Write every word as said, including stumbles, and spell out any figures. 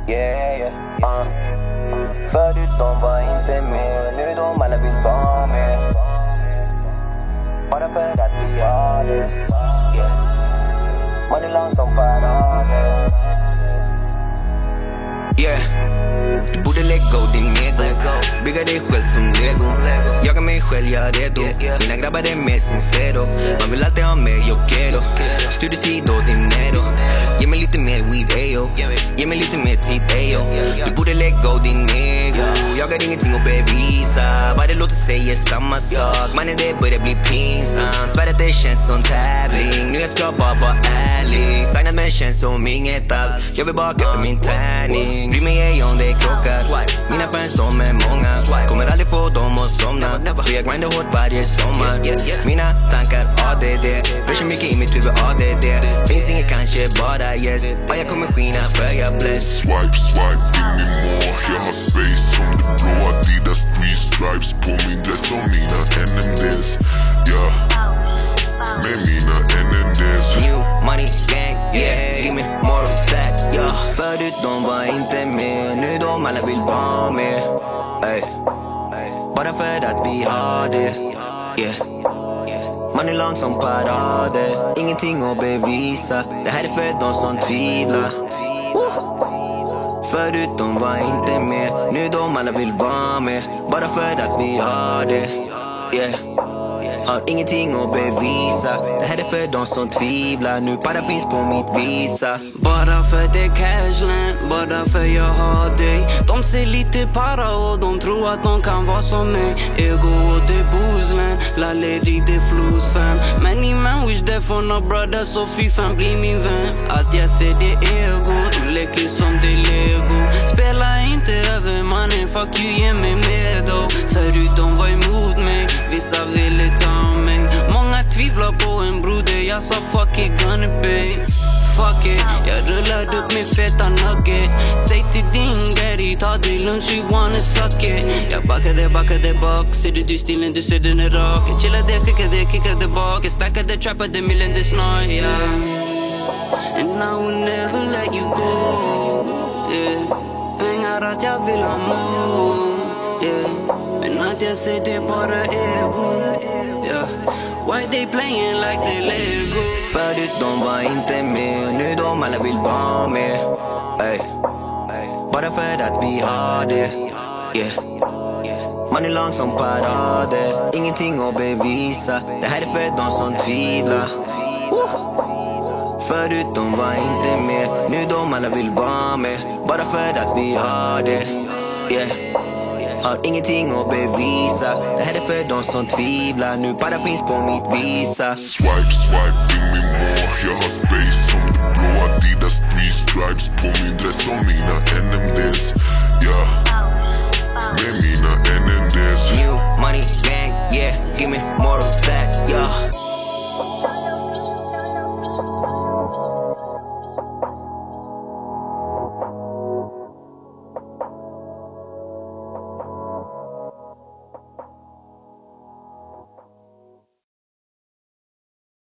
Yeah, yeah, uh. Förut de var inte med, nu de alla vill vara med. Bara för att vi har det, yeah. Man är lång som parader. Yeah, du borde lägga av din ego. Bygga dig själv som Lego. Jaga mig själv, jag är redo. Mina grabbar är mer sincero. Man vill alltid ha mer, yo quiero. Studietid och dinero. Ge mig lite mer weed, ayo. Ge mig lite mer tid, ayo. Du borde lägga av din ego. Jag har ingenting att bevisa. Vad det låter säger samma sak. Mannen, det börjar bli pinsamt. Svär att det känns som tävling. Nu jag ska bara vara ärlig. Signat men känns som inget alls. Jag vill bara kasta min tärning. Bry mig ej om det krockar. Mina fans de är många. Kommer aldrig få dem att somna. För jag grindar hårt varje sommar. Mina tankar A D D. Rör mycket i mitt huvud A D D. Finns inget kanske bara yes. Och jag kommer skina för jag bless. Swipe, swipe, give me more. Jag har space som det blå. Adidas three stripes på min dress och mina N M Ds. Yeah, med mina N M Ds. New money gang, yeah. Give me more of that, yeah. Förut de var inte med, nu de alla vill vara med. Ay. Bara för att vi har det, yeah. Man är lång som parader. Ingenting att bevisa. Det här är för de som tvivlar. Förut de var inte med, nu de alla vill vara med. Bara för att vi har det, yeah. Har ingenting att bevisa. Det här är för de som tvivlar. Nu bara finns på mitt visa. Bara för det cashland, bara för jag har dig. De ser lite para och de tror att de kan vara som mig. Ego och det boozland, lalleri det flus fam. Many man wish that for no brother, så fy fan bli min vän. Att jag ser det ego, du leker som det lego. Spela inte över mannen, fuck you, ge mig med då. Förut de var emot mig, vissa ville ta mig. Många tvivlar på en broder, jag sa fuck it, gonna be. Fuck it, jag rullade upp med feta nugget. Säg till din daddy, ta dig lunch, you wanna suck it. Jag backade, backade bak, ser du du stilen, du ser den är rak. Jag chillade, skickade, kickade bak. Jag stackade, trappade, millen det snart, yeah. And I will never let you go, yeah. Pengar att jag vill ha more, yeah. Men att jag ser det bara ego, yeah. Why they playing like they Lego? Förut de var inte med, nu de alla vill vara med. Ay. Bara för att vi har det, yeah. Man är lång som parader. Ingenting att bevisa. Det här är för de som tvivlar. Förut de var inte med, nu de alla vill vara med. Bara för att vi har det, yeah. Har ingenting att bevisa. Det här är för de som tvivlar. Nu bara finns på mitt visa. Swipe, swipe, give me more. Jag har space som det blå. Adidas three stripes på min dress och mina N M Ds.